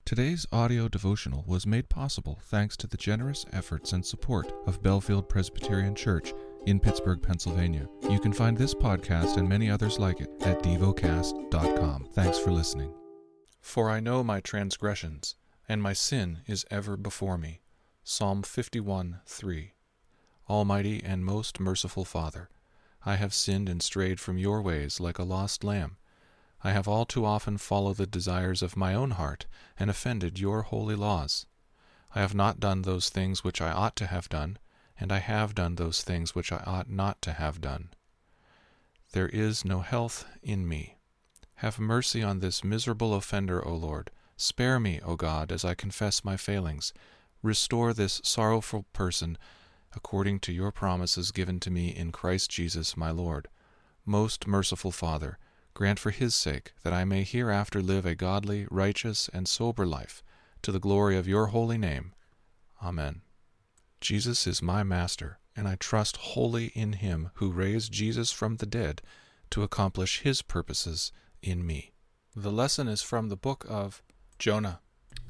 Today's audio devotional was made possible thanks to the generous efforts and support of Bellefield Presbyterian Church in Pittsburgh, Pennsylvania. You can find this podcast and many others like it at devocast.com. Thanks for listening. For I know my transgressions, and my sin is ever before me. Psalm 51:3. Almighty and most merciful Father, I have sinned and strayed from your ways like a lost lamb. I have all too often followed the desires of my own heart and offended your holy laws. I have not done those things which I ought to have done, and I have done those things which I ought not to have done. There is no health in me. Have mercy on this miserable offender, O Lord. Spare me, O God, as I confess my failings. Restore this sorrowful person according to your promises given to me in Christ Jesus my Lord. Most merciful Father, grant for his sake that I may hereafter live a godly, righteous, and sober life, to the glory of your holy name. Amen. Jesus is my Master, and I trust wholly in him who raised Jesus from the dead to accomplish his purposes in me. The lesson is from the book of Jonah.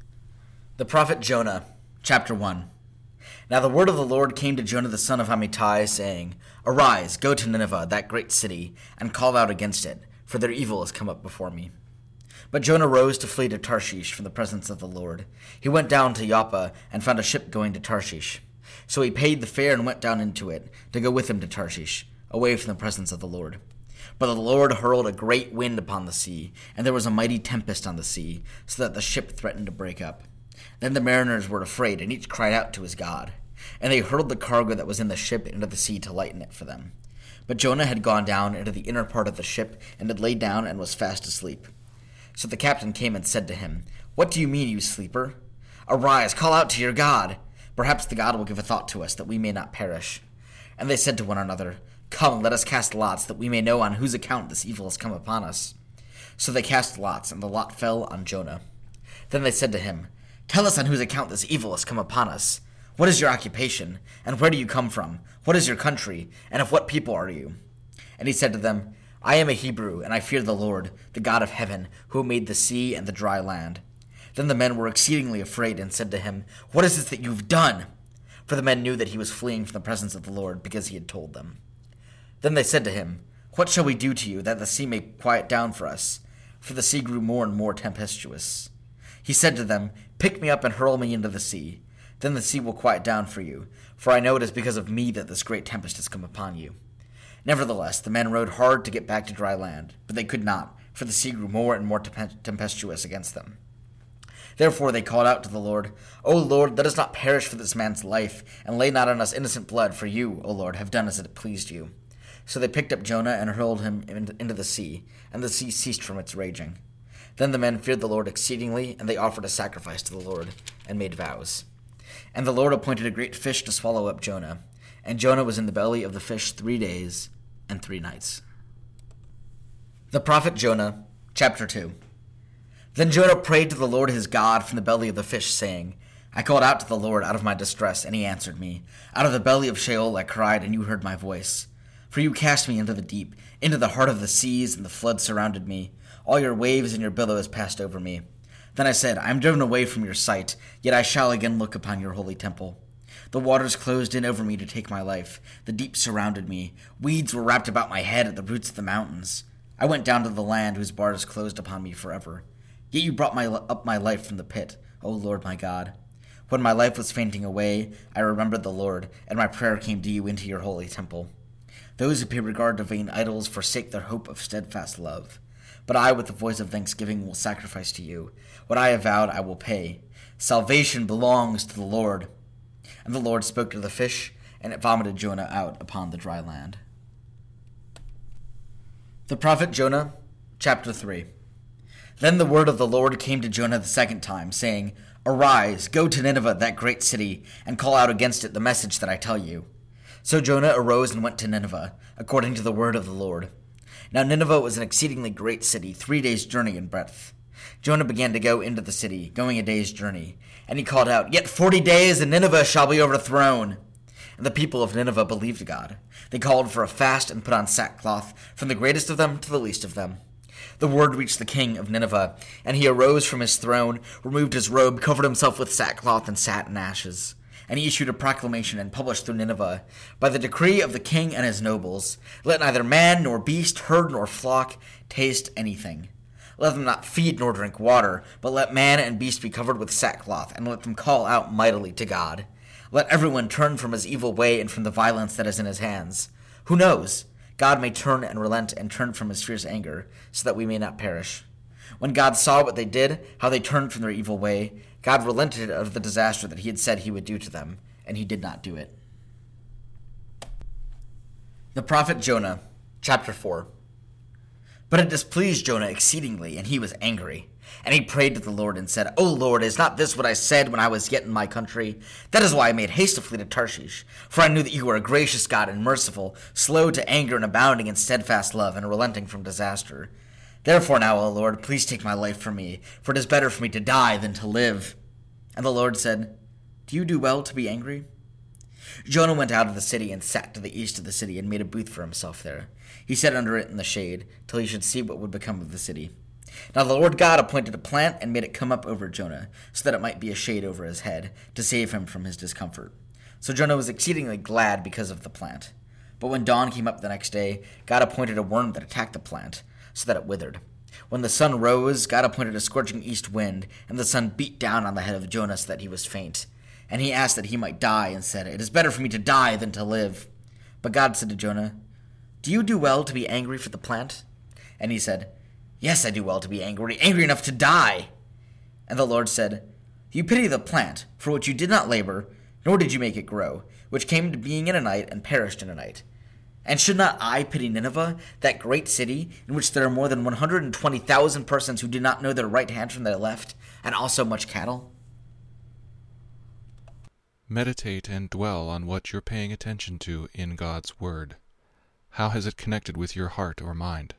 The prophet Jonah, chapter 1. Now the word of the Lord came to Jonah the son of Amittai, saying, Arise, go to Nineveh, that great city, and call out against it, for their evil has come up before me. But Jonah rose to flee to Tarshish from the presence of the Lord. He went down to Joppa and found a ship going to Tarshish. So he paid the fare and went down into it, to go with him to Tarshish, away from the presence of the Lord. But the Lord hurled a great wind upon the sea, and there was a mighty tempest on the sea, so that the ship threatened to break up. Then the mariners were afraid, and each cried out to his God. And they hurled the cargo that was in the ship into the sea to lighten it for them. But Jonah had gone down into the inner part of the ship, and had laid down and was fast asleep. So the captain came and said to him, What do you mean, you sleeper? Arise, call out to your God. Perhaps the God will give a thought to us, that we may not perish. And they said to one another, Come, let us cast lots, that we may know on whose account this evil has come upon us. So they cast lots, and the lot fell on Jonah. Then they said to him, Tell us on whose account this evil has come upon us. What is your occupation, and where do you come from? What is your country, and of what people are you? And he said to them, I am a Hebrew, and I fear the Lord, the God of heaven, who made the sea and the dry land. Then the men were exceedingly afraid, and said to him, What is this that you have done? For the men knew that he was fleeing from the presence of the Lord, because he had told them. Then they said to him, What shall we do to you, that the sea may quiet down for us? For the sea grew more and more tempestuous. He said to them, Pick me up and hurl me into the sea. Then the sea will quiet down for you, for I know it is because of me that this great tempest has come upon you. Nevertheless, the men rowed hard to get back to dry land, but they could not, for the sea grew more and more tempestuous against them. Therefore they called out to the Lord, O Lord, let us not perish for this man's life, and lay not on us innocent blood, for you, O Lord, have done as it pleased you. So they picked up Jonah and hurled him into the sea, and the sea ceased from its raging. Then the men feared the Lord exceedingly, and they offered a sacrifice to the Lord, and made vows. And the Lord appointed a great fish to swallow up Jonah. And Jonah was in the belly of the fish 3 days and 3 nights. The prophet Jonah, chapter 2. Then Jonah prayed to the Lord his God from the belly of the fish, saying, I called out to the Lord out of my distress, and he answered me. Out of the belly of Sheol I cried, and you heard my voice. For you cast me into the deep, into the heart of the seas, and the flood surrounded me. All your waves and your billows passed over me. Then I said, I am driven away from your sight, yet I shall again look upon your holy temple. The waters closed in over me to take my life. The deep surrounded me. Weeds were wrapped about my head at the roots of the mountains. I went down to the land whose bars closed upon me forever. Yet you brought up my life from the pit, O Lord my God. When my life was fainting away, I remembered the Lord, and my prayer came to you into your holy temple. Those who pay regard to vain idols forsake their hope of steadfast love. But I, with the voice of thanksgiving, will sacrifice to you. What I have vowed I will pay. Salvation belongs to the Lord. And the Lord spoke to the fish, and it vomited Jonah out upon the dry land. The prophet Jonah, chapter 3. Then the word of the Lord came to Jonah the second time, saying, Arise, go to Nineveh, that great city, and call out against it the message that I tell you. So Jonah arose and went to Nineveh, according to the word of the Lord. Now Nineveh was an exceedingly great city, 3 days' journey in breadth. Jonah began to go into the city, going a day's journey. And he called out, Yet 40 days, and Nineveh shall be overthrown. And the people of Nineveh believed God. They called for a fast and put on sackcloth, from the greatest of them to the least of them. The word reached the king of Nineveh, and he arose from his throne, removed his robe, covered himself with sackcloth, and sat in ashes. And he issued a proclamation and published through Nineveh, by the decree of the king and his nobles, let neither man nor beast, herd nor flock taste anything. Let them not feed nor drink water, but let man and beast be covered with sackcloth, and let them call out mightily to God. Let everyone turn from his evil way and from the violence that is in his hands. Who knows? God may turn and relent and turn from his fierce anger, so that we may not perish. When God saw what they did, how they turned from their evil way, God relented of the disaster that he had said he would do to them, and he did not do it. The prophet Jonah, chapter 4. But it displeased Jonah exceedingly, and he was angry. And he prayed to the Lord and said, O Lord, is not this what I said when I was yet in my country? That is why I made haste to flee to Tarshish. For I knew that you were a gracious God and merciful, slow to anger and abounding in steadfast love, and relenting from disaster. Therefore now, O Lord, please take my life from me, for it is better for me to die than to live. And the Lord said, Do you do well to be angry? Jonah went out of the city and sat to the east of the city and made a booth for himself there. He sat under it in the shade, till he should see what would become of the city. Now the Lord God appointed a plant and made it come up over Jonah, so that it might be a shade over his head, to save him from his discomfort. So Jonah was exceedingly glad because of the plant. But when dawn came up the next day, God appointed a worm that attacked the plant, so that it withered. When the sun rose, God appointed a scorching east wind, and the sun beat down on the head of Jonah so that he was faint. And he asked that he might die, and said, It is better for me to die than to live. But God said to Jonah, Do you do well to be angry for the plant? And he said, Yes, I do well to be angry enough to die. And the Lord said, You pity the plant, for which you did not labor, nor did you make it grow, which came to being in a night and perished in a night. And should not I pity Nineveh, that great city, in which there are more than 120,000 persons who do not know their right hand from their left, and also much cattle? Meditate and dwell on what you're paying attention to in God's Word. How has it connected with your heart or mind?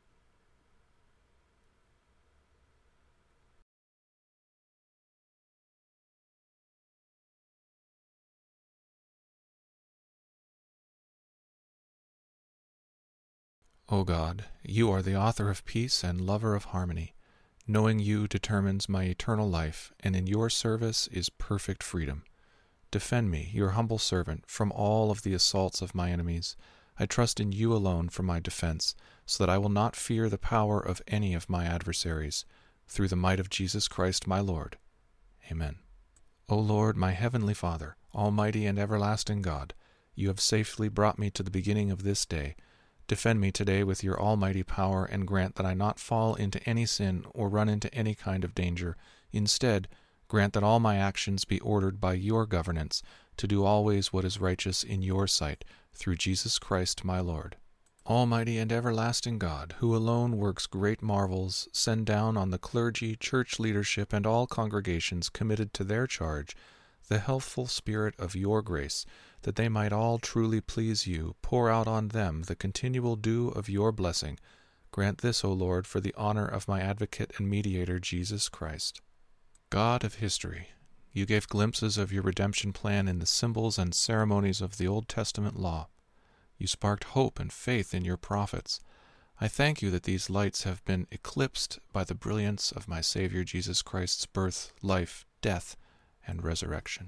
O God, you are the author of peace and lover of harmony. Knowing you determines my eternal life, and in your service is perfect freedom. Defend me, your humble servant, from all of the assaults of my enemies. I trust in you alone for my defense, so that I will not fear the power of any of my adversaries. Through the might of Jesus Christ my Lord. Amen. O Lord, my heavenly Father, almighty and everlasting God, you have safely brought me to the beginning of this day. Defend me today with your almighty power, and grant that I not fall into any sin or run into any kind of danger. Instead, grant that all my actions be ordered by your governance, to do always what is righteous in your sight, through Jesus Christ my Lord. Almighty and everlasting God, who alone works great marvels, send down on the clergy, church leadership, and all congregations committed to their charge the healthful spirit of your grace, that they might all truly please you. Pour out on them the continual dew of your blessing. Grant this, O Lord, for the honor of my advocate and mediator, Jesus Christ. God of history, you gave glimpses of your redemption plan in the symbols and ceremonies of the Old Testament law. You sparked hope and faith in your prophets. I thank you that these lights have been eclipsed by the brilliance of my Savior Jesus Christ's birth, life, death, and resurrection.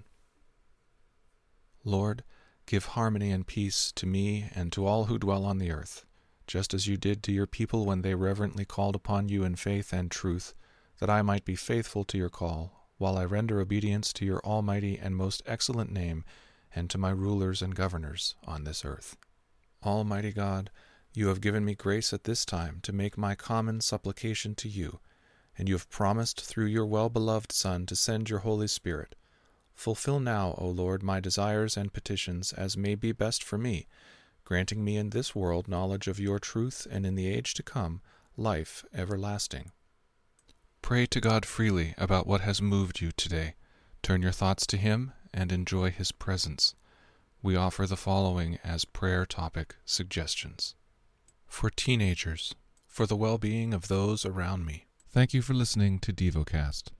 Lord, give harmony and peace to me and to all who dwell on the earth, just as you did to your people when they reverently called upon you in faith and truth, that I might be faithful to your call, while I render obedience to your almighty and most excellent name, and to my rulers and governors on this earth. Almighty God, you have given me grace at this time to make my common supplication to you, and you have promised through your well-beloved Son to send your Holy Spirit. Fulfill now, O Lord, my desires and petitions as may be best for me, granting me in this world knowledge of your truth, and in the age to come, life everlasting. Pray to God freely about what has moved you today. Turn your thoughts to Him and enjoy His presence. We offer the following as prayer topic suggestions. For teenagers, for the well-being of those around me. Thank you for listening to DevoCast.